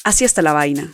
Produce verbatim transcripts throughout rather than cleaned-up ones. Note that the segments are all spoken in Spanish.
Así está la vaina.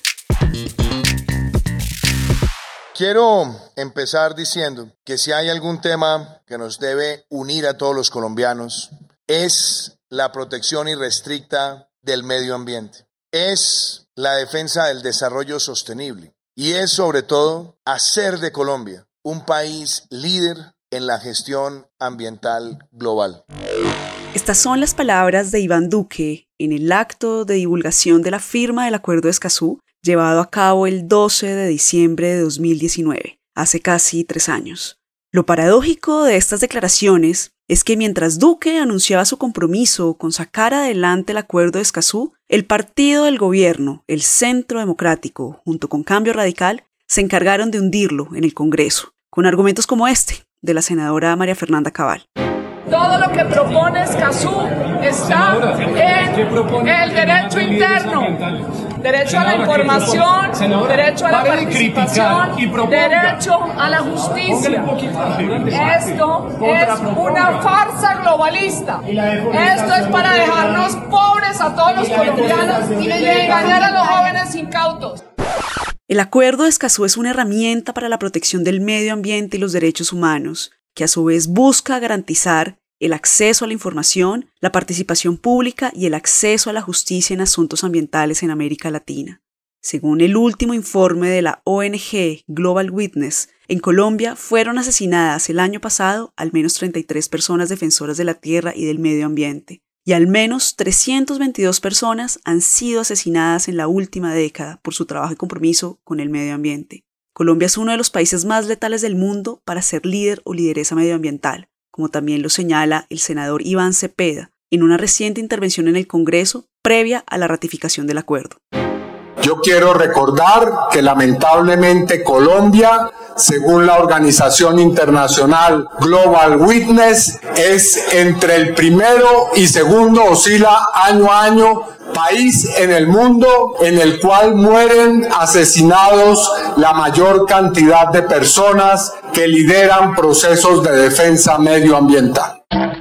Quiero empezar diciendo que si hay algún tema que nos debe unir a todos los colombianos, es la protección irrestricta del medio ambiente, es la defensa del desarrollo sostenible y es sobre todo hacer de Colombia un país líder en la gestión ambiental global. Estas son las palabras de Iván Duque en el acto de divulgación de la firma del Acuerdo de Escazú, llevado a cabo el doce de diciembre de dos mil diecinueve, hace casi tres años. Lo paradójico de estas declaraciones es que mientras Duque anunciaba su compromiso con sacar adelante el Acuerdo de Escazú, el partido del gobierno, el Centro Democrático, junto con Cambio Radical, se encargaron de hundirlo en el Congreso, con argumentos como este, de la senadora María Fernanda Cabal. Todo lo que propone Escazú está en el derecho interno, derecho a la información, derecho a la participación, derecho a la justicia. Esto es una farsa globalista. Esto es para dejarnos pobres a todos los colombianos y engañar a los jóvenes incautos. El Acuerdo de Escazú es una herramienta para la protección del medio ambiente y los derechos humanos, que a su vez busca garantizar el acceso a la información, la participación pública y el acceso a la justicia en asuntos ambientales en América Latina. Según el último informe de la O N G Global Witness, en Colombia fueron asesinadas el año pasado al menos treinta y tres personas defensoras de la tierra y del medio ambiente, y al menos trescientas veintidós personas han sido asesinadas en la última década por su trabajo y compromiso con el medio ambiente. Colombia es uno de los países más letales del mundo para ser líder o lideresa medioambiental, como también lo señala el senador Iván Cepeda en una reciente intervención en el Congreso previa a la ratificación del acuerdo. Yo quiero recordar que lamentablemente Colombia, según la organización internacional Global Witness, es entre el primero y segundo, oscila año a año, país en el mundo en el cual mueren asesinados la mayor cantidad de personas que lideran procesos de defensa medioambiental.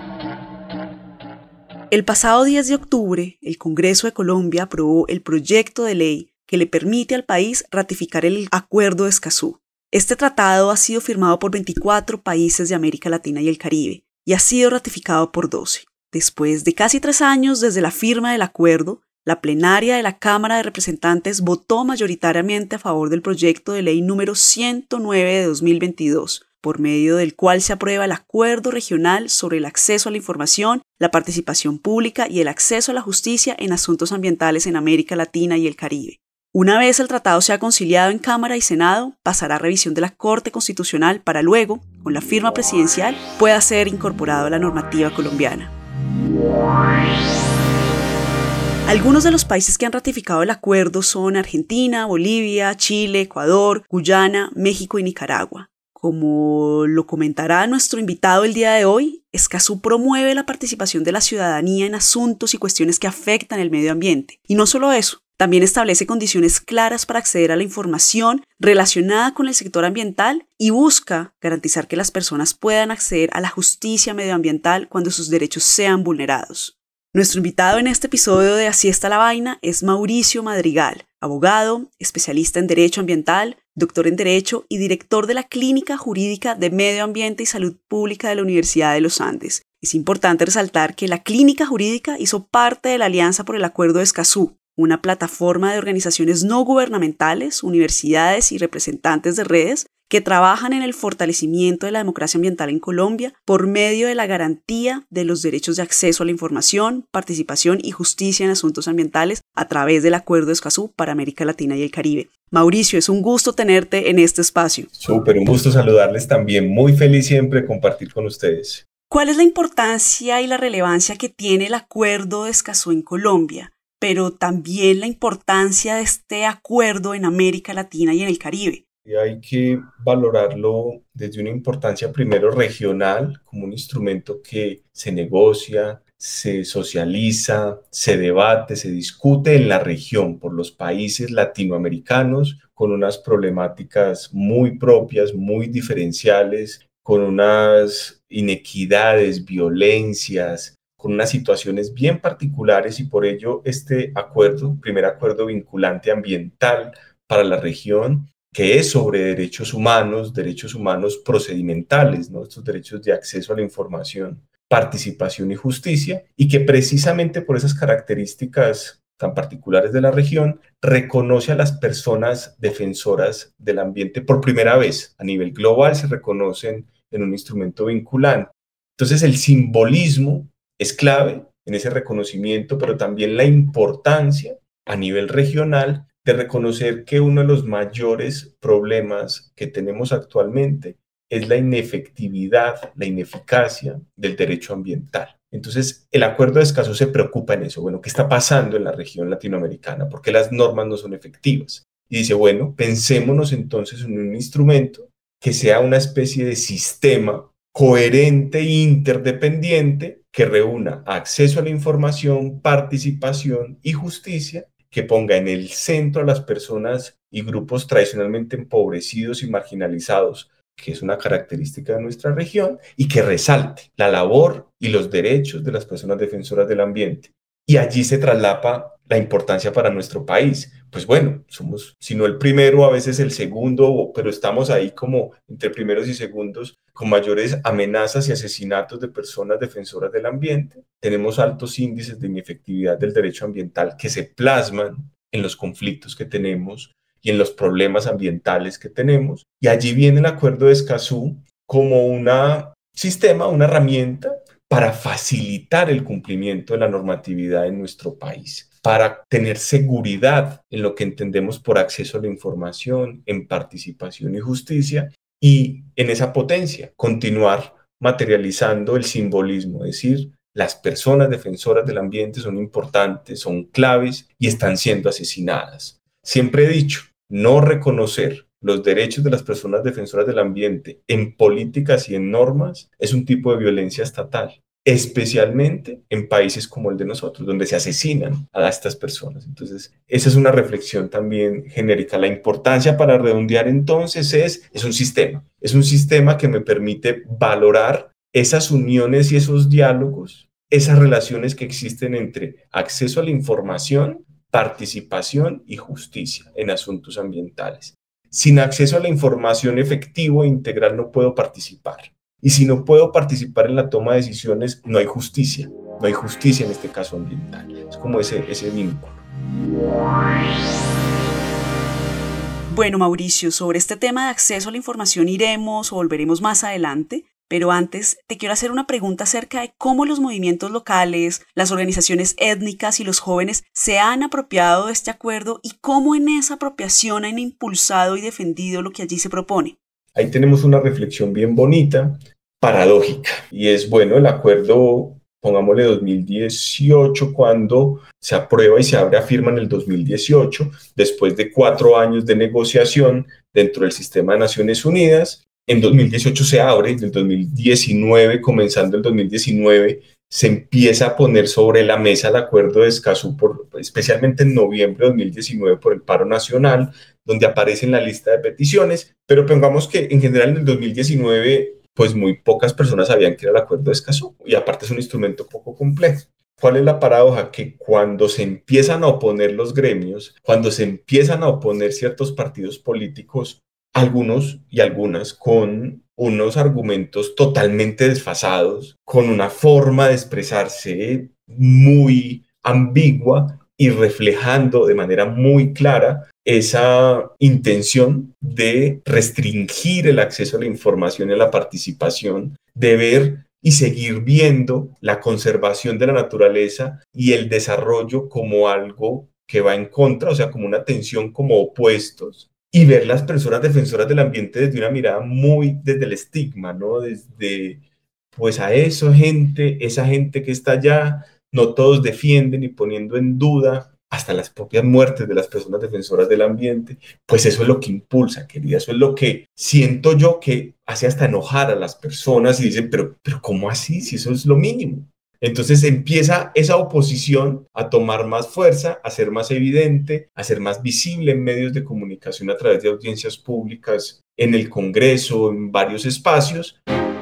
El pasado diez de octubre, el Congreso de Colombia aprobó el proyecto de ley que le permite al país ratificar el Acuerdo de Escazú. Este tratado ha sido firmado por veinticuatro países de América Latina y el Caribe y ha sido ratificado por doce. Después de casi tres años desde la firma del acuerdo, la plenaria de la Cámara de Representantes votó mayoritariamente a favor del proyecto de ley número ciento nueve de dos mil veintidós, por medio del cual se aprueba el Acuerdo Regional sobre el acceso a la información, la participación pública y el acceso a la justicia en asuntos ambientales en América Latina y el Caribe. Una vez el tratado sea conciliado en Cámara y Senado, pasará a revisión de la Corte Constitucional para luego, con la firma presidencial, pueda ser incorporado a la normativa colombiana. Algunos de los países que han ratificado el acuerdo son Argentina, Bolivia, Chile, Ecuador, Guyana, México y Nicaragua. Como lo comentará nuestro invitado el día de hoy, Escazú promueve la participación de la ciudadanía en asuntos y cuestiones que afectan el medio ambiente. Y no solo eso, también establece condiciones claras para acceder a la información relacionada con el sector ambiental y busca garantizar que las personas puedan acceder a la justicia medioambiental cuando sus derechos sean vulnerados. Nuestro invitado en este episodio de Así está la vaina es Mauricio Madrigal, abogado, especialista en Derecho Ambiental, doctor en Derecho y director de la Clínica Jurídica de Medio Ambiente y Salud Pública de la Universidad de los Andes. Es importante resaltar que la Clínica Jurídica hizo parte de la Alianza por el Acuerdo de Escazú, una plataforma de organizaciones no gubernamentales, universidades y representantes de redes que trabajan en el fortalecimiento de la democracia ambiental en Colombia por medio de la garantía de los derechos de acceso a la información, participación y justicia en asuntos ambientales a través del Acuerdo de Escazú para América Latina y el Caribe. Mauricio, es un gusto tenerte en este espacio. Súper, un gusto saludarles también. Muy feliz siempre de compartir con ustedes. ¿Cuál es la importancia y la relevancia que tiene el Acuerdo de Escazú en Colombia, pero también la importancia de este acuerdo en América Latina y en el Caribe? Y hay que valorarlo desde una importancia primero regional, como un instrumento que se negocia, se socializa, se debate, se discute en la región por los países latinoamericanos con unas problemáticas muy propias, muy diferenciales, con unas inequidades, violencias, con unas situaciones bien particulares y por ello este acuerdo, primer acuerdo vinculante ambiental para la región, que es sobre derechos humanos, derechos humanos procedimentales, ¿no? Estos derechos de acceso a la información, participación y justicia, y que precisamente por esas características tan particulares de la región, reconoce a las personas defensoras del ambiente por primera vez. A nivel global se reconocen en un instrumento vinculante. Entonces el simbolismo es clave en ese reconocimiento, pero también la importancia a nivel regional de reconocer que uno de los mayores problemas que tenemos actualmente es la inefectividad, la ineficacia del derecho ambiental. Entonces, el Acuerdo de Escazú se preocupa en eso. Bueno, ¿qué está pasando en la región latinoamericana? ¿Por qué las normas no son efectivas? Y dice, bueno, pensémonos entonces en un instrumento que sea una especie de sistema coherente e interdependiente que reúna acceso a la información, participación y justicia, que ponga en el centro a las personas y grupos tradicionalmente empobrecidos y marginalizados, que es una característica de nuestra región, y que resalte la labor y los derechos de las personas defensoras del ambiente. Y allí se traslapa la importancia para nuestro país. Pues bueno, somos, si no el primero, a veces el segundo, pero estamos ahí como entre primeros y segundos, con mayores amenazas y asesinatos de personas defensoras del ambiente. Tenemos altos índices de inefectividad del derecho ambiental que se plasman en los conflictos que tenemos y en los problemas ambientales que tenemos. Y allí viene el Acuerdo de Escazú como un sistema, una herramienta para facilitar el cumplimiento de la normatividad en nuestro país, para tener seguridad en lo que entendemos por acceso a la información, en participación y justicia, y en esa potencia continuar materializando el simbolismo, es decir, las personas defensoras del ambiente son importantes, son claves y están siendo asesinadas. Siempre he dicho, no reconocer los derechos de las personas defensoras del ambiente en políticas y en normas es un tipo de violencia estatal, especialmente en países como el de nosotros, donde se asesinan a estas personas. Entonces, esa es una reflexión también genérica. La importancia, para redondear entonces, es, es un sistema. Es un sistema que me permite valorar esas uniones y esos diálogos, esas relaciones que existen entre acceso a la información, participación y justicia en asuntos ambientales. Sin acceso a la información efectivo e integral no puedo participar. Y si no puedo participar en la toma de decisiones, no hay justicia. No hay justicia en este caso ambiental. Es como ese, ese vínculo. Bueno, Mauricio, sobre este tema de acceso a la información iremos o volveremos más adelante. Pero antes te quiero hacer una pregunta acerca de cómo los movimientos locales, las organizaciones étnicas y los jóvenes se han apropiado de este acuerdo y cómo en esa apropiación han impulsado y defendido lo que allí se propone. Ahí tenemos una reflexión bien bonita, paradójica, y es, bueno, el acuerdo, pongámosle dos mil dieciocho, cuando se aprueba y se abre a firma en el dos mil dieciocho, después de cuatro años de negociación dentro del sistema de Naciones Unidas. En dos mil dieciocho se abre, en el dos mil diecinueve, comenzando el dos mil diecinueve, se empieza a poner sobre la mesa el Acuerdo de Escazú, por, especialmente en noviembre de dos mil diecinueve por el paro nacional, donde aparece en la lista de peticiones, pero pongamos que en general en el dos mil diecinueve pues muy pocas personas sabían que era el Acuerdo de Escazú, y aparte es un instrumento poco complejo. ¿Cuál es la paradoja? Que cuando se empiezan a oponer los gremios, cuando se empiezan a oponer ciertos partidos políticos, algunos y algunas con unos argumentos totalmente desfasados, con una forma de expresarse muy ambigua y reflejando de manera muy clara esa intención de restringir el acceso a la información y a la participación, de ver y seguir viendo la conservación de la naturaleza y el desarrollo como algo que va en contra, o sea, como una tensión, como opuestos, y ver las personas defensoras del ambiente desde una mirada muy desde el estigma, ¿no? Desde, pues a esa gente, esa gente que está allá, no todos defienden y poniendo en duda hasta las propias muertes de las personas defensoras del ambiente. Pues eso es lo que impulsa, querida, eso es lo que siento yo que hace hasta enojar a las personas y dicen, pero, pero ¿cómo así? Si eso es lo mínimo. Entonces empieza esa oposición a tomar más fuerza, a ser más evidente, a ser más visible en medios de comunicación a través de audiencias públicas, en el Congreso, en varios espacios.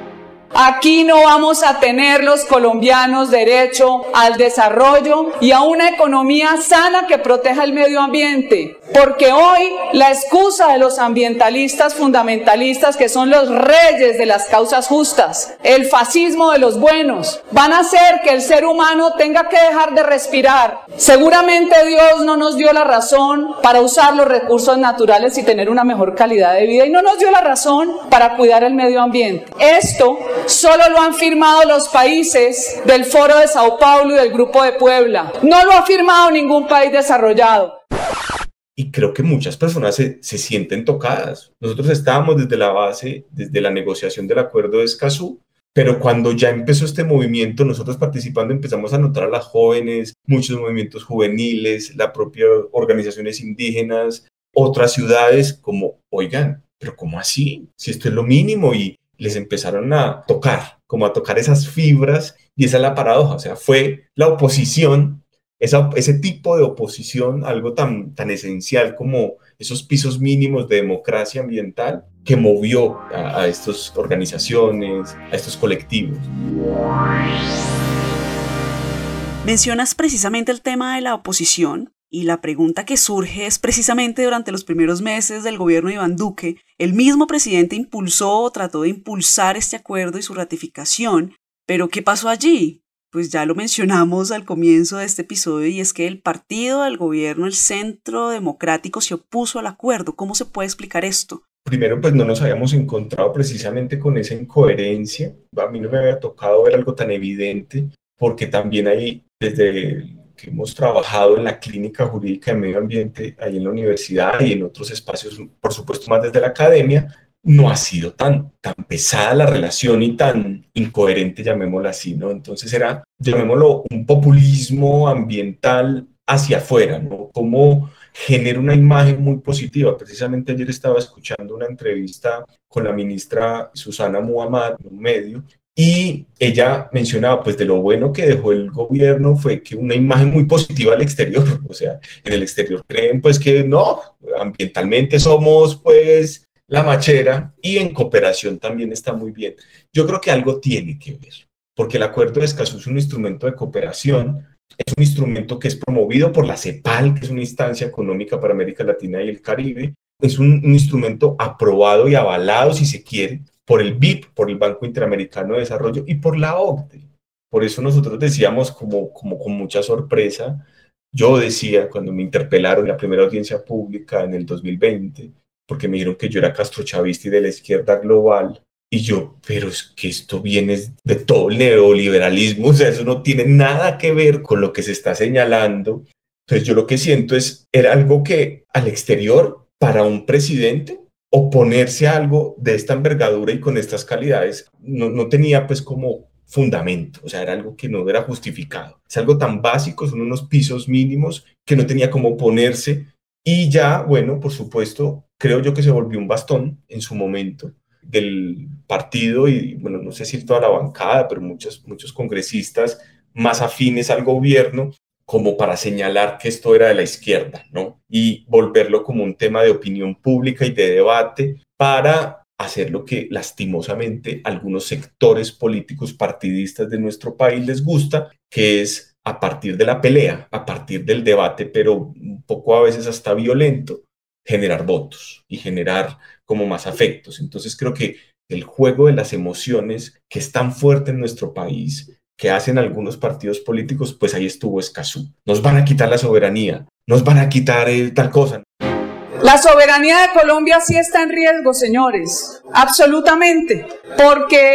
Aquí no vamos a tener los colombianos derecho al desarrollo y a una economía sana que proteja el medio ambiente, porque hoy la excusa de los ambientalistas fundamentalistas, que son los reyes de las causas justas, el fascismo de los buenos, van a hacer que el ser humano tenga que dejar de respirar. Seguramente Dios no nos dio la razón para usar los recursos naturales y tener una mejor calidad de vida, y no nos dio la razón para cuidar el medio ambiente. Esto solo lo han firmado los países del Foro de Sao Paulo y del Grupo de Puebla. No lo ha firmado ningún país desarrollado. Y creo que muchas personas se, se sienten tocadas. Nosotros estábamos desde la base, desde la negociación del acuerdo de Escazú, pero cuando ya empezó este movimiento, nosotros participando empezamos a notar a las jóvenes, muchos movimientos juveniles, las propias organizaciones indígenas, otras ciudades como, oigan, pero ¿cómo así? Si esto es lo mínimo, y les empezaron a tocar, como a tocar esas fibras, y esa es la paradoja, o sea, fue la oposición, esa, ese tipo de oposición, algo tan, tan esencial como esos pisos mínimos de democracia ambiental, que movió a, a estas organizaciones, a estos colectivos. Mencionas precisamente el tema de la oposición, y la pregunta que surge es precisamente durante los primeros meses del gobierno de Iván Duque, el mismo presidente impulsó o trató de impulsar este acuerdo y su ratificación, pero ¿qué pasó allí? Pues ya lo mencionamos al comienzo de este episodio, y es que el partido del gobierno, el Centro Democrático, se opuso al acuerdo. ¿Cómo se puede explicar esto? Primero, pues no nos habíamos encontrado precisamente con esa incoherencia. A mí no me había tocado ver algo tan evidente, porque también hay, desde que hemos trabajado en la clínica jurídica de medio ambiente, ahí en la universidad y en otros espacios, por supuesto más desde la academia, no ha sido tan, tan pesada la relación y tan incoherente, llamémoslo así, ¿no? Entonces era, llamémoslo, un populismo ambiental hacia afuera, ¿no? Como genera una imagen muy positiva. Precisamente ayer estaba escuchando una entrevista con la ministra Susana Muhammad en un medio, y ella mencionaba, pues, de lo bueno que dejó el gobierno fue que una imagen muy positiva al exterior. O sea, en el exterior creen, pues, que no, ambientalmente somos, pues, la machera, y en cooperación también está muy bien. Yo creo que algo tiene que ver, porque el Acuerdo de Escazú es un instrumento de cooperación, es un instrumento que es promovido por la CEPAL, que es una instancia económica para América Latina y el Caribe, es un, un instrumento aprobado y avalado, si se quiere, por el B I P, por el Banco Interamericano de Desarrollo, y por la O C D E. Por eso nosotros decíamos, como, como con mucha sorpresa, yo decía cuando me interpelaron en la primera audiencia pública en el dos mil veinte, porque me dijeron que yo era castrochavista y de la izquierda global, y yo, pero es que esto viene de todo el neoliberalismo, o sea, eso no tiene nada que ver con lo que se está señalando. Entonces yo lo que siento es, era algo que al exterior, para un presidente, oponerse a algo de esta envergadura y con estas calidades, no, no tenía pues como fundamento, o sea, era algo que no era justificado. Es algo tan básico, son unos pisos mínimos que no tenía cómo oponerse, y ya, bueno, por supuesto, creo yo que se volvió un bastón en su momento del partido, y bueno, no sé si toda la bancada, pero muchos, muchos congresistas más afines al gobierno, como para señalar que esto era de la izquierda, ¿no? Y volverlo como un tema de opinión pública y de debate para hacer lo que lastimosamente algunos sectores políticos partidistas de nuestro país les gusta, que es a partir de la pelea, a partir del debate, pero un poco a veces hasta violento, generar votos y generar como más afectos. Entonces creo que el juego de las emociones, que es tan fuerte en nuestro país, que hacen algunos partidos políticos, pues ahí estuvo Escazú. Nos van a quitar la soberanía, nos van a quitar eh, tal cosa. La soberanía de Colombia sí está en riesgo, señores, absolutamente, porque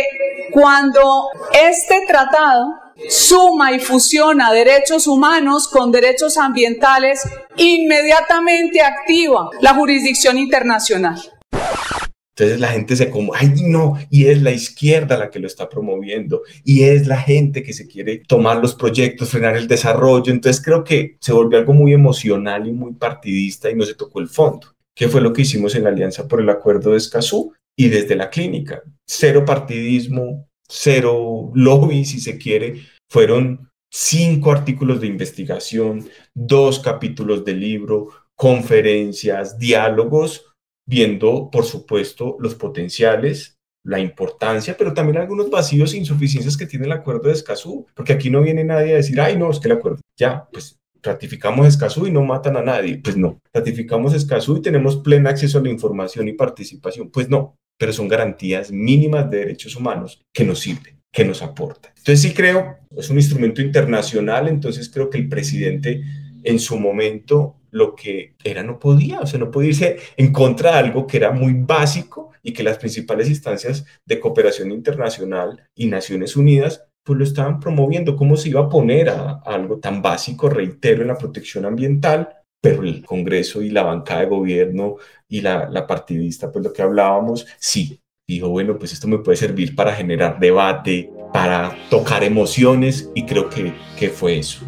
cuando este tratado suma y fusiona derechos humanos con derechos ambientales, inmediatamente activa la jurisdicción internacional. Entonces la gente se como, ay no, y es la izquierda la que lo está promoviendo, y es la gente que se quiere tomar los proyectos, frenar el desarrollo. Entonces creo que se volvió algo muy emocional y muy partidista, y no se tocó el fondo, que fue lo que hicimos en la Alianza por el Acuerdo de Escazú y desde la clínica. Cero partidismo, cero lobby, si se quiere. Fueron cinco artículos de investigación, dos capítulos de libro, conferencias, diálogos, viendo, por supuesto, los potenciales, la importancia, pero también algunos vacíos e insuficiencias que tiene el acuerdo de Escazú, porque aquí no viene nadie a decir, ay, no, es que el acuerdo, ya, pues ratificamos Escazú y no matan a nadie. Pues no, ratificamos Escazú y tenemos pleno acceso a la información y participación. Pues no, pero son garantías mínimas de derechos humanos que nos sirven, que nos aportan. Entonces sí creo, es un instrumento internacional, entonces creo que el presidente en su momento lo que era no podía, o sea, no podía irse en contra de algo que era muy básico y que las principales instancias de cooperación internacional y Naciones Unidas pues lo estaban promoviendo. ¿Cómo se iba a poner a, a algo tan básico, reitero, en la protección ambiental? Pero el Congreso y la bancada de gobierno y la, la partidista, pues lo que hablábamos, sí, dijo, bueno, pues esto me puede servir para generar debate, para tocar emociones, y creo que, que fue eso.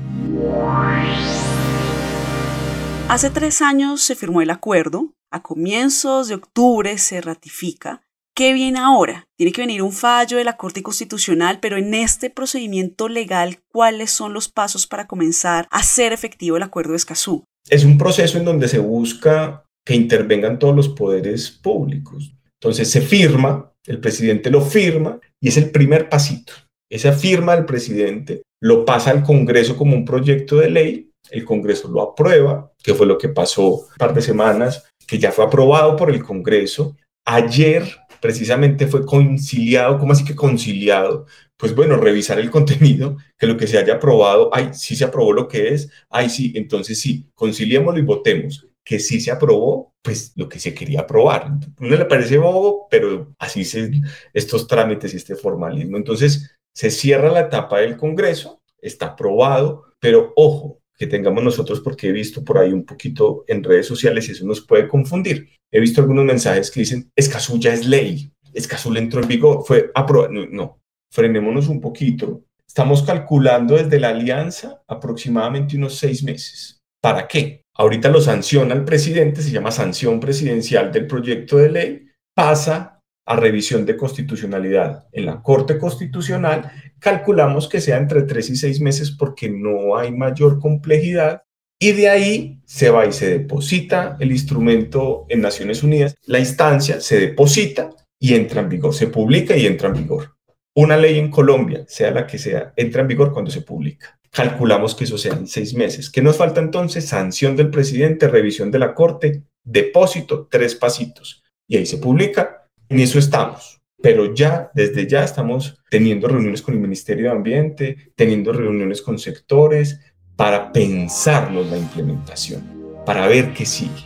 Hace tres años se firmó el acuerdo, a comienzos de octubre se ratifica. ¿Qué viene ahora? Tiene que venir un fallo de la Corte Constitucional, pero en este procedimiento legal, ¿cuáles son los pasos para comenzar a hacer efectivo el acuerdo de Escazú? Es un proceso en donde se busca que intervengan todos los poderes públicos. Entonces se firma, el presidente lo firma y es el primer pasito. Esa firma del presidente lo pasa al Congreso como un proyecto de ley, el Congreso lo aprueba, que fue lo que pasó un par de semanas, que ya fue aprobado por el Congreso. Ayer precisamente fue conciliado. ¿Cómo así que conciliado? Pues bueno, revisar el contenido, que lo que se haya aprobado, ay, sí se aprobó lo que es, ay, sí, entonces sí, conciliémoslo y votemos. Que sí se aprobó, pues lo que se quería aprobar. A uno le parece bobo, pero así se estos trámites y este formalismo. Entonces se cierra la etapa del Congreso, está aprobado, pero ojo, que tengamos nosotros, porque he visto por ahí un poquito en redes sociales y eso nos puede confundir. He visto algunos mensajes que dicen, Escazú ya es ley, Escazú le entró en vigor, fue aprobado. No, no, frenémonos un poquito. Estamos calculando desde la alianza aproximadamente unos seis meses. ¿Para qué? Ahorita lo sanciona el presidente, se llama sanción presidencial del proyecto de ley, pasa a revisión de constitucionalidad en la Corte Constitucional. Calculamos que sea entre tres y seis meses porque no hay mayor complejidad, y de ahí se va y se deposita el instrumento en Naciones Unidas, la instancia se deposita y entra en vigor, se publica y entra en vigor. Una ley en Colombia, sea la que sea, entra en vigor cuando se publica. Calculamos que eso sean seis meses. ¿Qué nos falta entonces? Sanción del presidente, revisión de la Corte, depósito, tres pasitos. Y ahí se publica. En eso estamos. Pero ya, desde ya estamos teniendo reuniones con el Ministerio de Ambiente, teniendo reuniones con sectores para pensarnos la implementación, para ver qué sigue.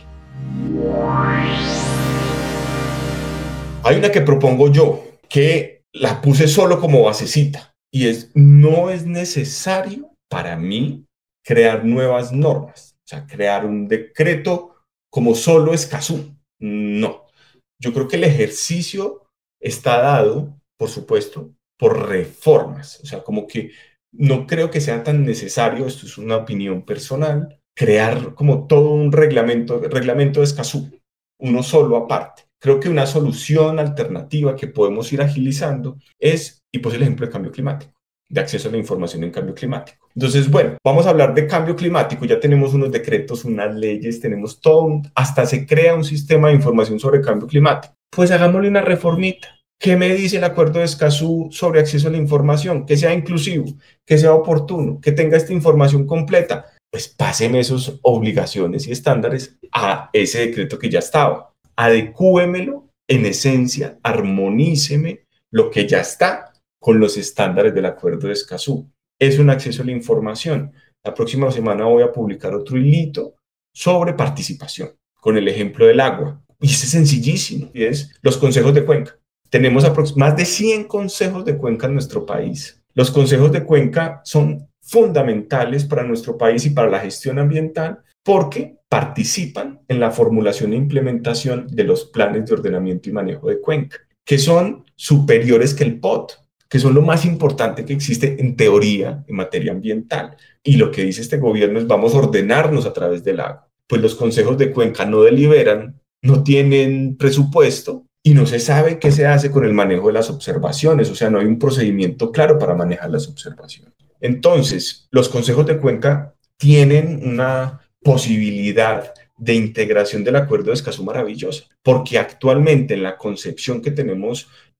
Hay una que propongo yo, que la puse solo como basecita, y es, no es necesario para mí crear nuevas normas, o sea, crear un decreto como solo Escazú. No. Yo creo que el ejercicio está dado, por supuesto, por reformas. O sea, como que no creo que sea tan necesario, esto es una opinión personal, crear como todo un reglamento, reglamento de Escazú, uno solo aparte. Creo que una solución alternativa que podemos ir agilizando es, y pues el ejemplo de cambio climático, de acceso a la información en cambio climático. Entonces, bueno, vamos a hablar de cambio climático. Ya tenemos unos decretos, unas leyes, tenemos todo, un, hasta se crea un sistema de información sobre cambio climático. Pues hagámosle una reformita. ¿Qué me dice el acuerdo de Escazú sobre acceso a la información? Que sea inclusivo, que sea oportuno, que tenga esta información completa. Pues pásenme esas obligaciones y estándares a ese decreto que ya estaba. Adecúemelo, en esencia, armoníceme lo que ya está con los estándares del acuerdo de Escazú. Es un acceso a la información. La próxima semana voy a publicar otro hilito sobre participación, con el ejemplo del agua. Y ese es sencillísimo, y es los consejos de cuenca. Tenemos más de cien consejos de cuenca en nuestro país. Los consejos de cuenca son fundamentales para nuestro país y para la gestión ambiental porque participan en la formulación e implementación de los planes de ordenamiento y manejo de cuenca, que son superiores que el P O T, que son lo más importante que existe en teoría en materia ambiental. Y lo que dice este gobierno es vamos a ordenarnos a través del agua. Pues los consejos de cuenca no deliberan, no tienen presupuesto y no se sabe qué se hace con el manejo de las observaciones. O sea, no hay un procedimiento claro para manejar las observaciones. Entonces, los consejos de cuenca tienen una posibilidad de integración del acuerdo de Escazú maravillosa, porque actualmente en la concepción que tenemos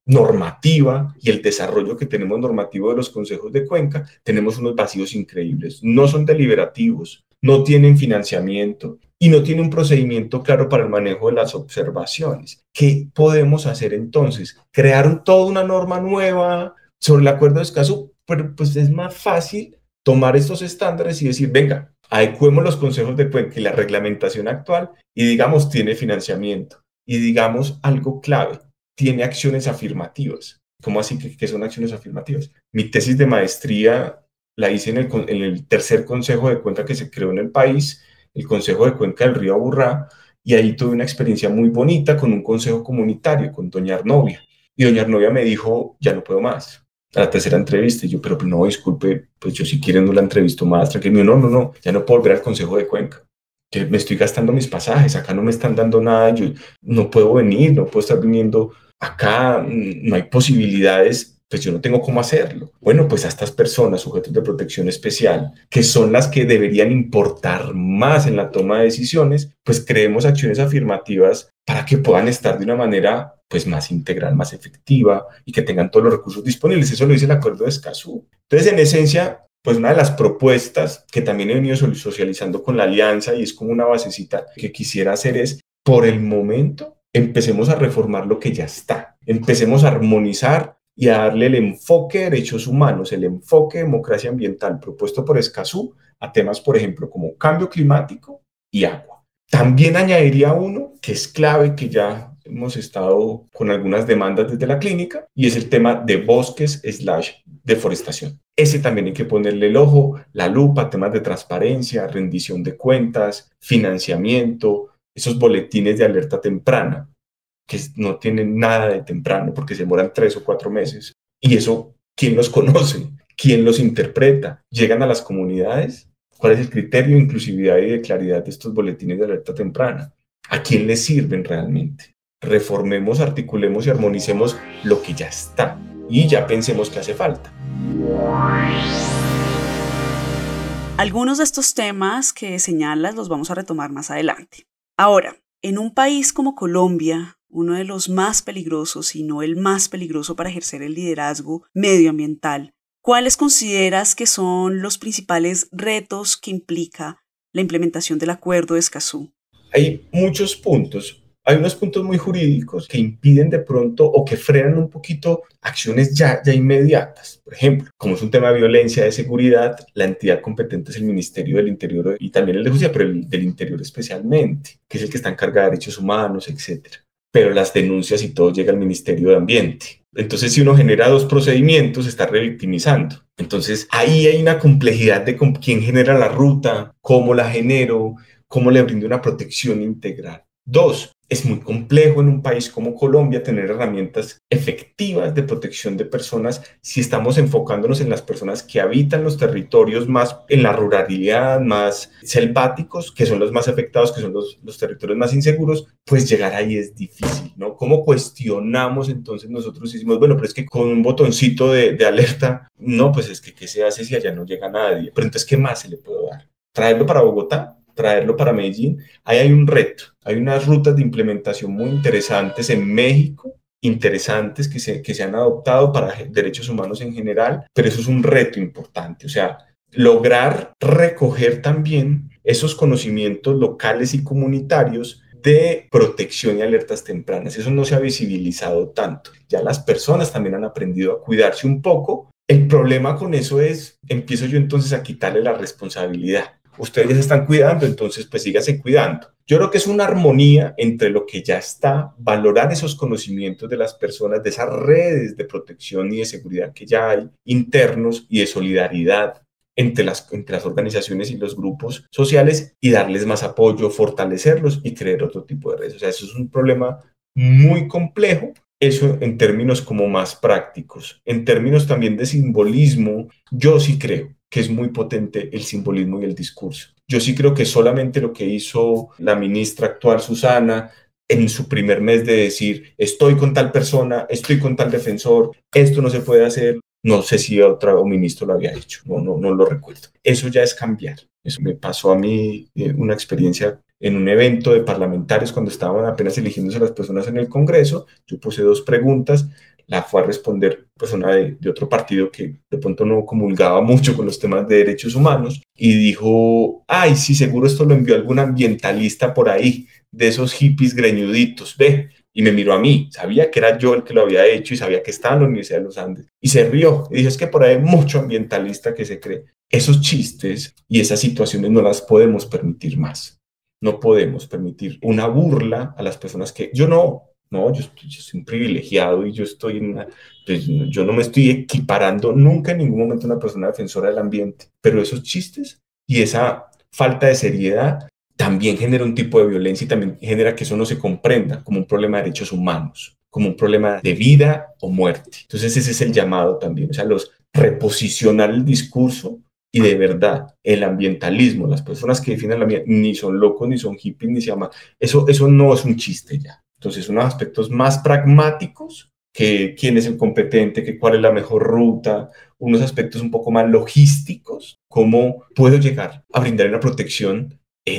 normativa y el desarrollo que tenemos normativo de los consejos de cuenca, tenemos unos vacíos increíbles. No son deliberativos, no tienen financiamiento y no tienen un procedimiento claro para el manejo de las observaciones. ¿Qué podemos hacer entonces? ¿Crear toda una norma nueva sobre el acuerdo de Escazú? Pero pues es más fácil tomar estos estándares y decir, venga, adecuemos los consejos de cuenca y la reglamentación actual y digamos tiene financiamiento y digamos algo clave, tiene acciones afirmativas. ¿Cómo así que, que son acciones afirmativas? Mi tesis de maestría la hice en el, en el tercer consejo de cuenca que se creó en el país, el Consejo de Cuenca del Río Aburrá, y ahí tuve una experiencia muy bonita con un consejo comunitario, con doña Arnovia. Y doña Arnovia me dijo, ya no puedo más. A la tercera entrevista, y yo, pero no, disculpe, pues yo si quieren no la entrevisto más, tranquilo. No, no, no, ya no puedo volver al Consejo de Cuenca. Que me estoy gastando mis pasajes, acá no me están dando nada, yo no puedo venir, no puedo estar viniendo acá, no hay posibilidades, pues yo no tengo cómo hacerlo. Bueno, pues a estas personas sujetos de protección especial, que son las que deberían importar más en la toma de decisiones, pues creemos acciones afirmativas para que puedan estar de una manera pues más integral, más efectiva y que tengan todos los recursos disponibles. Eso lo dice el acuerdo de Escazú. Entonces, en esencia, pues una de las propuestas que también he venido socializando con la alianza y es como una basecita que quisiera hacer es, por el momento, empecemos a reformar lo que ya está. Empecemos a armonizar y a darle el enfoque de derechos humanos, el enfoque de democracia ambiental propuesto por Escazú a temas, por ejemplo, como cambio climático y agua. También añadiría uno que es clave, que ya hemos estado con algunas demandas desde la clínica, y es el tema de bosques slash deforestación. Ese también hay que ponerle el ojo, la lupa, temas de transparencia, rendición de cuentas, financiamiento, esos boletines de alerta temprana, que no tienen nada de temprano porque se demoran tres o cuatro meses. Y eso, ¿quién los conoce? ¿Quién los interpreta? ¿Llegan a las comunidades? ¿Cuál es el criterio de inclusividad y de claridad de estos boletines de alerta temprana? ¿A quién les sirven realmente? Reformemos, articulemos y armonicemos lo que ya está y ya pensemos que hace falta. Algunos de estos temas que señalas los vamos a retomar más adelante. Ahora, en un país como Colombia, uno de los más peligrosos y no el más peligroso para ejercer el liderazgo medioambiental, ¿cuáles consideras que son los principales retos que implica la implementación del Acuerdo de Escazú? Hay muchos puntos. Hay unos puntos muy jurídicos que impiden de pronto o que frenan un poquito acciones ya, ya inmediatas. Por ejemplo, como es un tema de violencia, de seguridad, la entidad competente es el Ministerio del Interior y también el de Justicia, pero el del Interior especialmente, que es el que está encargado de derechos humanos, etcétera. Pero las denuncias y todo llega al Ministerio de Ambiente. Entonces, si uno genera dos procedimientos, se está revictimizando. Entonces, ahí hay una complejidad de quién genera la ruta, cómo la genero, cómo le brindo una protección integral. Dos, es muy complejo en un país como Colombia tener herramientas efectivas de protección de personas si estamos enfocándonos en las personas que habitan los territorios más en la ruralidad, más selváticos, que son los más afectados, que son los, los territorios más inseguros, pues llegar ahí es difícil, ¿no? ¿Cómo cuestionamos entonces nosotros? Decimos, bueno, pero es que con un botoncito de, de alerta, no, pues es que ¿qué se hace si allá no llega nadie? Pero entonces, ¿qué más se le puede dar? ¿Traerlo para Bogotá? ¿Traerlo para Medellín? Ahí hay un reto, hay unas rutas de implementación muy interesantes en México, interesantes que se, que se han adoptado para derechos humanos en general, pero eso es un reto importante, o sea, lograr recoger también esos conocimientos locales y comunitarios de protección y alertas tempranas. Eso no se ha visibilizado tanto. Ya las personas también han aprendido a cuidarse un poco. El problema con eso es, empiezo yo entonces a quitarle la responsabilidad. Ustedes ya se están cuidando, entonces pues síganse cuidando. Yo creo que es una armonía entre lo que ya está, valorar esos conocimientos de las personas, de esas redes de protección y de seguridad que ya hay, internos y de solidaridad entre las, entre las organizaciones y los grupos sociales y darles más apoyo, fortalecerlos y crear otro tipo de redes. O sea, eso es un problema muy complejo. Eso en términos como más prácticos. En términos también de simbolismo, yo sí creo que es muy potente el simbolismo y el discurso. Yo sí creo que solamente lo que hizo la ministra actual, Susana, en su primer mes de decir, estoy con tal persona, estoy con tal defensor, esto no se puede hacer, No sé si otro ministro lo había hecho, no, no, no lo recuerdo. Eso ya es cambiar. Eso me pasó a mí, eh, una experiencia en un evento de parlamentarios cuando estaban apenas eligiéndose las personas en el Congreso. Yo puse dos preguntas, la fue a responder persona de, de otro partido que de pronto no comulgaba mucho con los temas de derechos humanos y dijo, ay, sí, seguro esto lo envió algún ambientalista por ahí, de esos hippies greñuditos, ve. Y me miró a mí, sabía que era yo el que lo había hecho y sabía que estaba en la Universidad de los Andes. Y se rió y dijo, es que por ahí hay mucho ambientalista que se cree. Esos chistes y esas situaciones no las podemos permitir más. No podemos permitir una burla a las personas que... Yo no, no, yo, estoy, yo soy un privilegiado y yo estoy en una... Pues, yo no me estoy equiparando nunca en ningún momento a una persona defensora del ambiente. Pero esos chistes y esa falta de seriedad también genera un tipo de violencia y también genera que eso no se comprenda como un problema de derechos humanos, como un problema de vida o muerte. Entonces ese es el llamado también, o sea, los reposicionar el discurso y de verdad el ambientalismo, las personas que defienden el ambiente, ni son locos, ni son hippies, ni se llaman, eso, eso no es un chiste ya. Entonces unos aspectos más pragmáticos, que quién es el competente, que cuál es la mejor ruta, unos aspectos un poco más logísticos, cómo puedo llegar a brindar una protección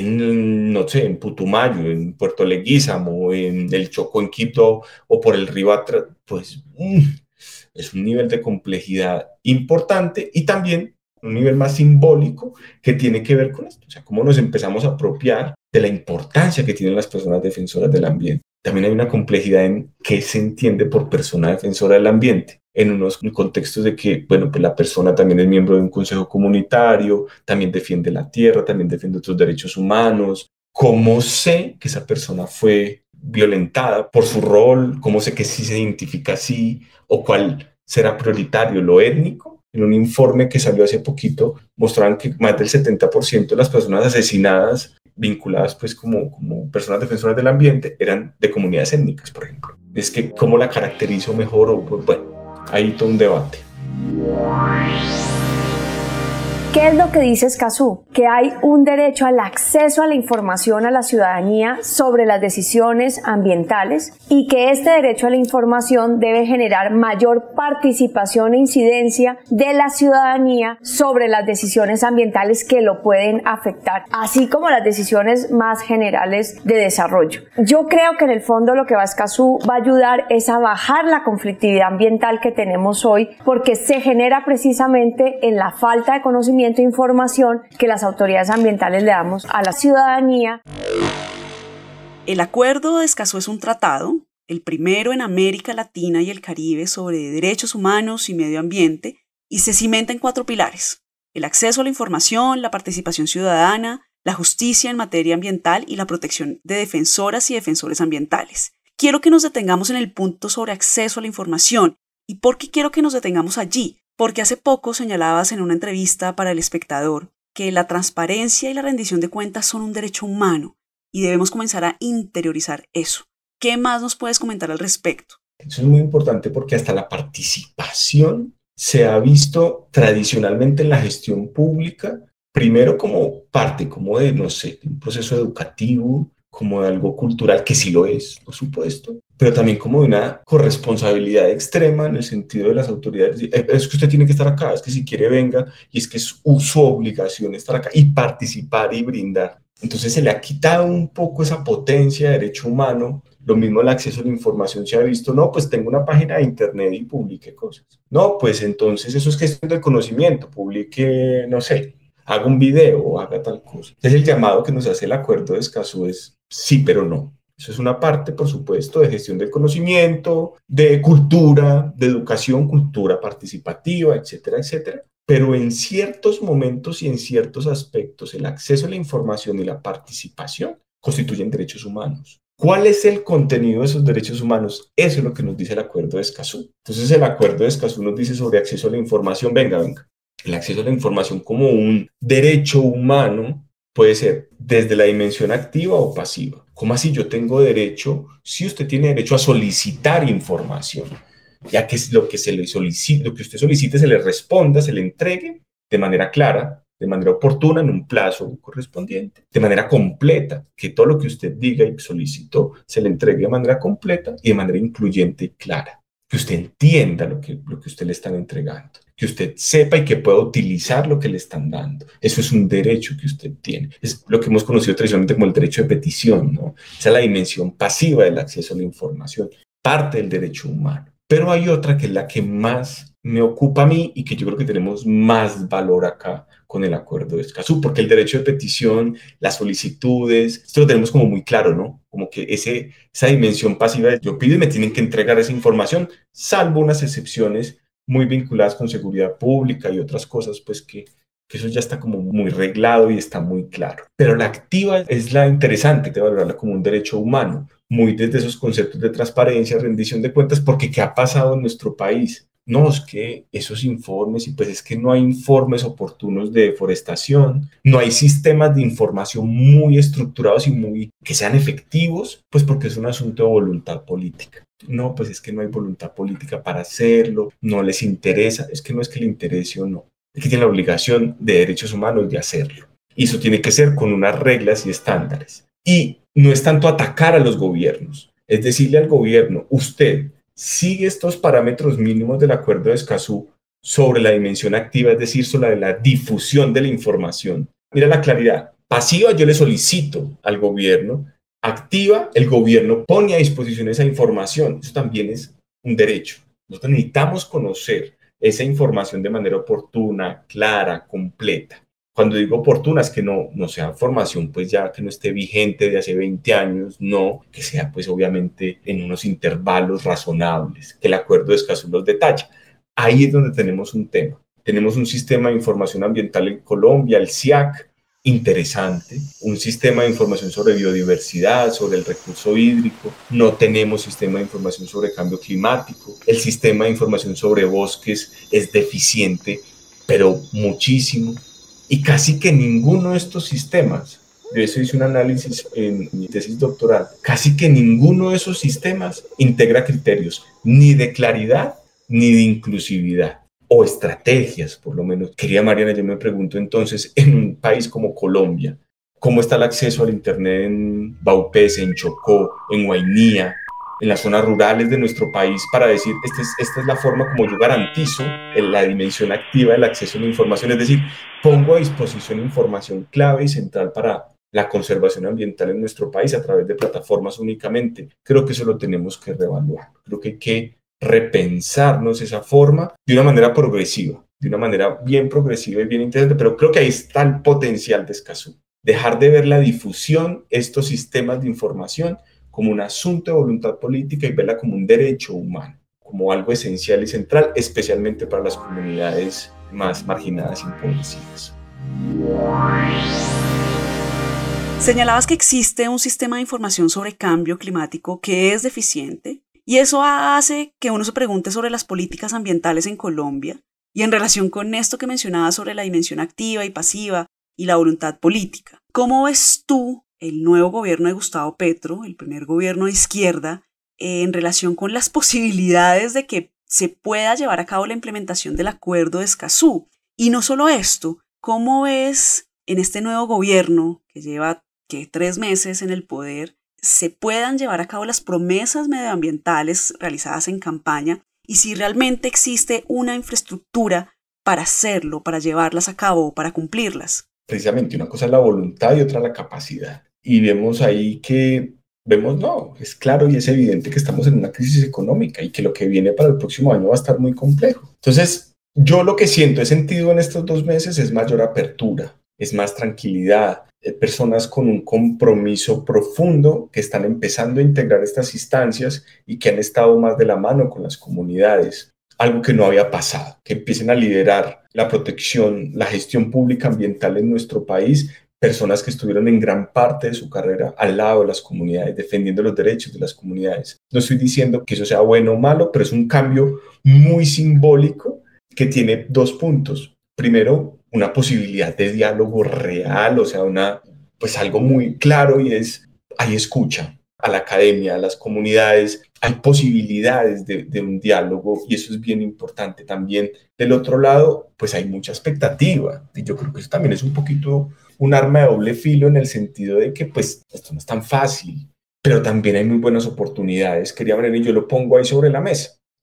en, no sé, en Putumayo, en Puerto Leguízamo, en el Chocó, en Quito o por el río Atra, pues mm, es un nivel de complejidad importante y también un nivel más simbólico que tiene que ver con esto, o sea, cómo nos empezamos a apropiar de la importancia que tienen las personas defensoras del ambiente. También hay una complejidad en qué se entiende por persona defensora del ambiente, en unos contextos de que, bueno, pues la persona también es miembro de un consejo comunitario, también defiende la tierra, también defiende otros derechos humanos. ¿Cómo sé que esa persona fue violentada por su rol? ¿Cómo sé que sí se identifica así? ¿O cuál será prioritario, lo étnico? En un informe que salió hace poquito, mostraban que más del setenta por ciento de las personas asesinadas vinculadas pues como, como personas defensoras del ambiente eran de comunidades étnicas, por ejemplo. Es que cómo la caracterizo mejor o pues, bueno, hay todo un debate. ¿Qué es lo que dice Escazú? Que hay un derecho al acceso a la información a la ciudadanía sobre las decisiones ambientales y que este derecho a la información debe generar mayor participación e incidencia de la ciudadanía sobre las decisiones ambientales que lo pueden afectar, así como las decisiones más generales de desarrollo. Yo creo que en el fondo lo que va a Escazú va a ayudar es a bajar la conflictividad ambiental que tenemos hoy, porque se genera precisamente en la falta de conocimiento e información que las autoridades ambientales le damos a la ciudadanía. El Acuerdo de Escazú es un tratado, el primero en América Latina y el Caribe sobre derechos humanos y medio ambiente, y se cimenta en cuatro pilares: el acceso a la información, la participación ciudadana, la justicia en materia ambiental y la protección de defensoras y defensores ambientales. Quiero que nos detengamos en el punto sobre acceso a la información. ¿Y por qué quiero que nos detengamos allí? Porque hace poco señalabas en una entrevista para El Espectador que la transparencia y la rendición de cuentas son un derecho humano y debemos comenzar a interiorizar eso. ¿Qué más nos puedes comentar al respecto? Eso es muy importante porque hasta la participación se ha visto tradicionalmente en la gestión pública, primero como parte, como de, no sé, de un proceso educativo, como de algo cultural, que sí lo es, por supuesto, pero también como de una corresponsabilidad extrema en el sentido de las autoridades. Es que usted tiene que estar acá, es que si quiere venga, y es que es su obligación estar acá y participar y brindar. Entonces se le ha quitado un poco esa potencia de derecho humano. Lo mismo el acceso a la información se ha visto, no, pues tengo una página de internet y publique cosas. No, pues entonces eso es gestión del conocimiento, publique, no sé, haga un video o haga tal cosa. Entonces el llamado que nos hace el Acuerdo de Escazú es sí, pero no. Eso es una parte, por supuesto, de gestión del conocimiento, de cultura, de educación, cultura participativa, etcétera, etcétera. Pero en ciertos momentos y en ciertos aspectos, el acceso a la información y la participación constituyen derechos humanos. ¿Cuál es el contenido de esos derechos humanos? Eso es lo que nos dice el Acuerdo de Escazú. Entonces el Acuerdo de Escazú nos dice sobre acceso a la información, venga, venga. El acceso a la información como un derecho humano puede ser desde la dimensión activa o pasiva. ¿Cómo así yo tengo derecho? Si usted tiene derecho a solicitar información, ya que es lo que se le solicite, lo que usted solicite se le responda, se le entregue de manera clara, de manera oportuna, en un plazo correspondiente, de manera completa, que todo lo que usted diga y solicitó se le entregue de manera completa y de manera incluyente y clara. que usted entienda lo que, lo que usted le están entregando, que usted sepa y que pueda utilizar lo que le están dando. Eso es un derecho que usted tiene. Es lo que hemos conocido tradicionalmente como el derecho de petición, ¿no? Esa es la dimensión pasiva del acceso a la información, parte del derecho humano. Pero hay otra que es la que más me ocupa a mí y que yo creo que tenemos más valor acá con el acuerdo de Escazú, porque el derecho de petición, las solicitudes, esto lo tenemos como muy claro, ¿no? Como que ese, esa dimensión pasiva de yo pido y me tienen que entregar esa información, salvo unas excepciones muy vinculadas con seguridad pública y otras cosas, pues que, que eso ya está como muy reglado y está muy claro. Pero la activa es la interesante, de valorarla como un derecho humano, muy desde esos conceptos de transparencia, rendición de cuentas, porque ¿qué ha pasado en nuestro país? No, es que esos informes, y pues es que no hay informes oportunos de deforestación, no hay sistemas de información muy estructurados y muy que sean efectivos, pues porque es un asunto de voluntad política. No, pues es que no hay voluntad política para hacerlo, no les interesa, es que no es que le interese o no, es que tiene la obligación de derechos humanos de hacerlo. Y eso tiene que ser con unas reglas y estándares. Y no es tanto atacar a los gobiernos, es decirle al gobierno, usted sigue estos parámetros mínimos del acuerdo de Escazú sobre la dimensión activa, es decir, sobre la difusión de la información. Mira la claridad. Pasiva, yo le solicito al gobierno. Activa, el gobierno pone a disposición esa información. Eso también es un derecho. Nosotros necesitamos conocer esa información de manera oportuna, clara, completa. Cuando digo oportuna es que no, no sea formación pues ya que no esté vigente de hace veinte años, no, que sea pues obviamente en unos intervalos razonables, que el acuerdo de Escazú los detalla. Ahí es donde tenemos un tema. Tenemos un sistema de información ambiental en Colombia, el S I A C, interesante, un sistema de información sobre biodiversidad, sobre el recurso hídrico, no tenemos sistema de información sobre cambio climático, el sistema de información sobre bosques es deficiente, pero muchísimo. Y casi que ninguno de estos sistemas, de eso hice un análisis en mi tesis doctoral, casi que ninguno de esos sistemas integra criterios ni de claridad ni de inclusividad o estrategias, por lo menos. Querida Mariana, yo me pregunto entonces, en un país como Colombia, ¿cómo está el acceso al Internet en Baupés, en Chocó, en Guainía, en las zonas rurales de nuestro país para decir, esta es, esta es la forma como yo garantizo la dimensión activa del acceso a la información? Es decir, pongo a disposición información clave y central para la conservación ambiental en nuestro país a través de plataformas únicamente. Creo que eso lo tenemos que reevaluar. Creo que hay que repensarnos esa forma de una manera progresiva, de una manera bien progresiva y bien interesante, pero creo que ahí está el potencial de Escazú. Dejar de ver la difusión, estos sistemas de información, como un asunto de voluntad política y verla como un derecho humano, como algo esencial y central, especialmente para las comunidades más marginadas y empobrecidas. Señalabas que existe un sistema de información sobre cambio climático que es deficiente y eso hace que uno se pregunte sobre las políticas ambientales en Colombia y en relación con esto que mencionabas sobre la dimensión activa y pasiva y la voluntad política. ¿Cómo ves tú el nuevo gobierno de Gustavo Petro, el primer gobierno de izquierda, eh, en relación con las posibilidades de que se pueda llevar a cabo la implementación del acuerdo de Escazú? Y no solo esto, ¿cómo ves en este nuevo gobierno que lleva que tres meses en el poder, se puedan llevar a cabo las promesas medioambientales realizadas en campaña y si realmente existe una infraestructura para hacerlo, para llevarlas a cabo o para cumplirlas? Precisamente, una cosa es la voluntad y otra la capacidad. Y vemos ahí que, vemos, no, es claro y es evidente que estamos en una crisis económica y que lo que viene para el próximo año va a estar muy complejo. Entonces, yo lo que siento, he sentido en estos dos meses es mayor apertura, es más tranquilidad, personas con un compromiso profundo que están empezando a integrar estas instancias y que han estado más de la mano con las comunidades. Algo que no había pasado, que empiecen a liderar la protección, la gestión pública ambiental en nuestro país, personas que estuvieron en gran parte de su carrera al lado de las comunidades, defendiendo los derechos de las comunidades. No estoy diciendo que eso sea bueno o malo, pero es un cambio muy simbólico que tiene dos puntos. Primero, una posibilidad de diálogo real, o sea, una, pues algo muy claro y es, hay escucha a la academia, a las comunidades, hay posibilidades de, de un diálogo y eso es bien importante. También del otro lado, pues hay mucha expectativa y yo creo que eso también es un poquito un arma de doble filo en el sentido de que pues esto no es tan fácil, pero también hay muy buenas oportunidades. Quería ver y yo lo pongo ahí sobre la mesa.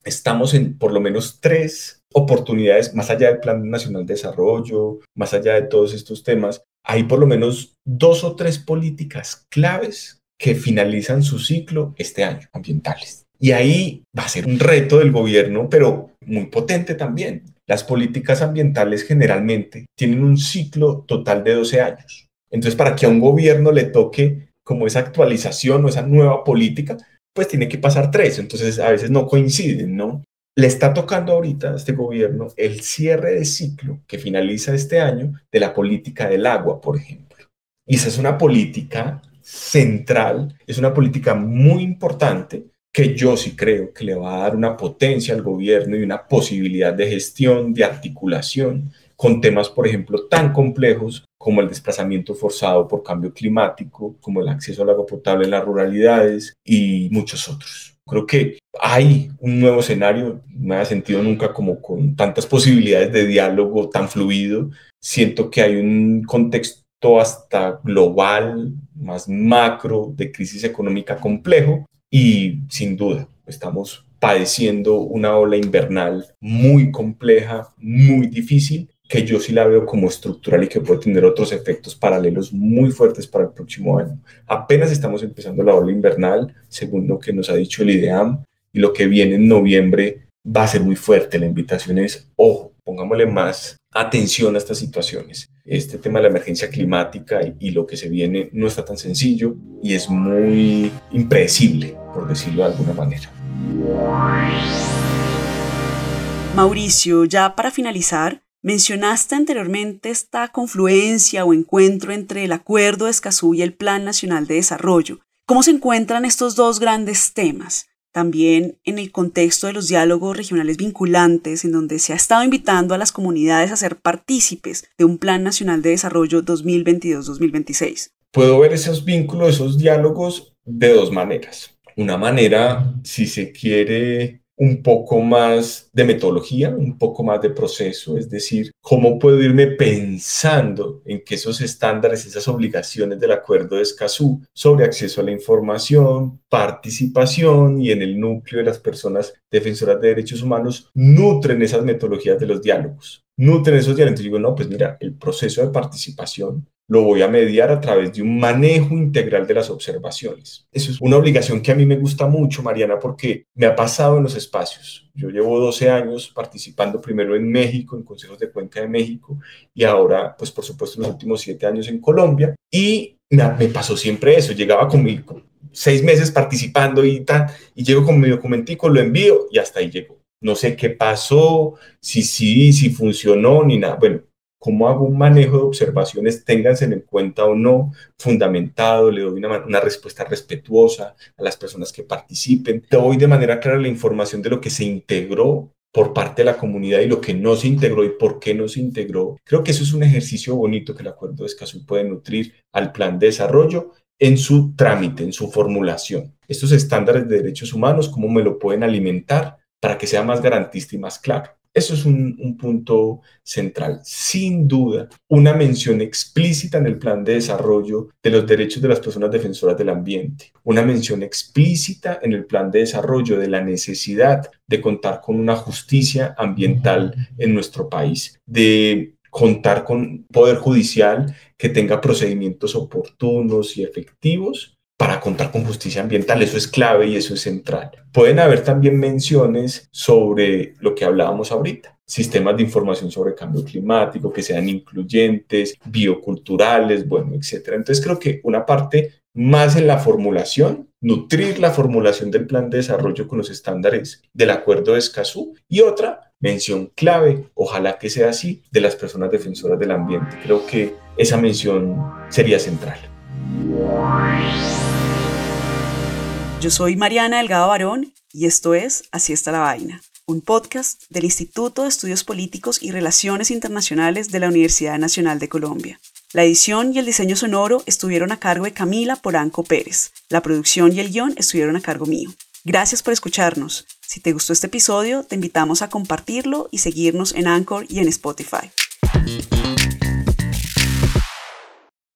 estamos en por lo menos tres oportunidades, más allá del Plan Nacional de Desarrollo, más allá de todos estos temas, hay por lo menos dos o tres políticas claves que finalizan su ciclo este año, ambientales. Y ahí va a ser un reto del gobierno, pero muy potente también. Las políticas ambientales generalmente tienen un ciclo total de doce años. Entonces, para que a un gobierno le toque como esa actualización o esa nueva política, pues tiene que pasar tres. Entonces, a veces no coinciden, ¿no? Le está tocando ahorita a este gobierno el cierre de ciclo que finaliza este año de la política del agua, por ejemplo. Y esa es una política central, es una política muy importante que yo sí creo que le va a dar una potencia al gobierno y una posibilidad de gestión, de articulación con temas, por ejemplo, tan complejos como el desplazamiento forzado por cambio climático, como el acceso al agua potable en las ruralidades y muchos otros. Creo que hay un nuevo escenario, no me había sentido nunca como con tantas posibilidades de diálogo tan fluido. Siento que hay un contexto hasta global, más macro, de crisis económica complejo y sin duda estamos padeciendo una ola invernal muy compleja, muy difícil, que yo sí la veo como estructural y que puede tener otros efectos paralelos muy fuertes para el próximo año. Apenas estamos empezando la ola invernal, según lo que nos ha dicho el IDEAM, y lo que viene en noviembre va a ser muy fuerte. La invitación es, ojo, pongámosle más atención a estas situaciones. Este tema de la emergencia climática y, y lo que se viene no está tan sencillo y es muy impredecible, por decirlo de alguna manera. Mauricio, ya para finalizar, mencionaste anteriormente esta confluencia o encuentro entre el Acuerdo de Escazú y el Plan Nacional de Desarrollo. ¿Cómo se encuentran estos dos grandes temas? También en el contexto de los diálogos regionales vinculantes, en donde se ha estado invitando a las comunidades a ser partícipes de un Plan Nacional de Desarrollo dos mil veintidós a dos mil veintiséis. Puedo ver esos vínculos, esos diálogos de dos maneras. Una manera, si se quiere, un poco más de metodología, un poco más de proceso, es decir, cómo puedo irme pensando en que esos estándares, esas obligaciones del Acuerdo de Escazú sobre acceso a la información, participación y en el núcleo de las personas defensoras de derechos humanos nutren esas metodologías de los diálogos, nutren esos diálogos. Entonces digo, no, pues mira, el proceso de participación lo voy a mediar a través de un manejo integral de las observaciones. Eso es una obligación que a mí me gusta mucho, Mariana, porque me ha pasado en los espacios. Yo llevo doce años participando primero en México, en consejos de Cuenca de México, y ahora, pues por supuesto, en los últimos siete años en Colombia. Y me, me pasó siempre eso. Llegaba con mi, con seis meses participando y tal, y llego con mi documentico, lo envío y hasta ahí llegó. No sé qué pasó, si sí, si funcionó, ni nada. Bueno, ¿cómo hago un manejo de observaciones? Ténganse en cuenta o no, fundamentado, le doy una, una respuesta respetuosa a las personas que participen. Te doy de manera clara la información de lo que se integró por parte de la comunidad y lo que no se integró y por qué no se integró. Creo que eso es un ejercicio bonito que el Acuerdo de Escazú puede nutrir al plan de desarrollo en su trámite, en su formulación. Estos estándares de derechos humanos, ¿cómo me lo pueden alimentar para que sea más garantista y más claro? Eso es un, un punto central. Sin duda, una mención explícita en el plan de desarrollo de los derechos de las personas defensoras del ambiente. Una mención explícita en el plan de desarrollo de la necesidad de contar con una justicia ambiental en nuestro país, de contar con un poder judicial que tenga procedimientos oportunos y efectivos para contar con justicia ambiental. Eso es clave y eso es central. Pueden haber también menciones sobre lo que hablábamos ahorita, sistemas de información sobre cambio climático que sean incluyentes, bioculturales, bueno, etcétera. Entonces creo que una parte más en la formulación, nutrir la formulación del plan de desarrollo con los estándares del Acuerdo de Escazú, y otra mención clave, ojalá que sea así, de las personas defensoras del ambiente. Creo que esa mención sería central. Yo soy Mariana Delgado Barón y esto es Así está la vaina, un podcast del Instituto de Estudios Políticos y Relaciones Internacionales de la Universidad Nacional de Colombia. La edición y el diseño sonoro estuvieron a cargo de Camila Polanco Pérez. La producción y el guión estuvieron a cargo mío. Gracias por escucharnos. Si te gustó este episodio, te invitamos a compartirlo y seguirnos en Anchor y en Spotify.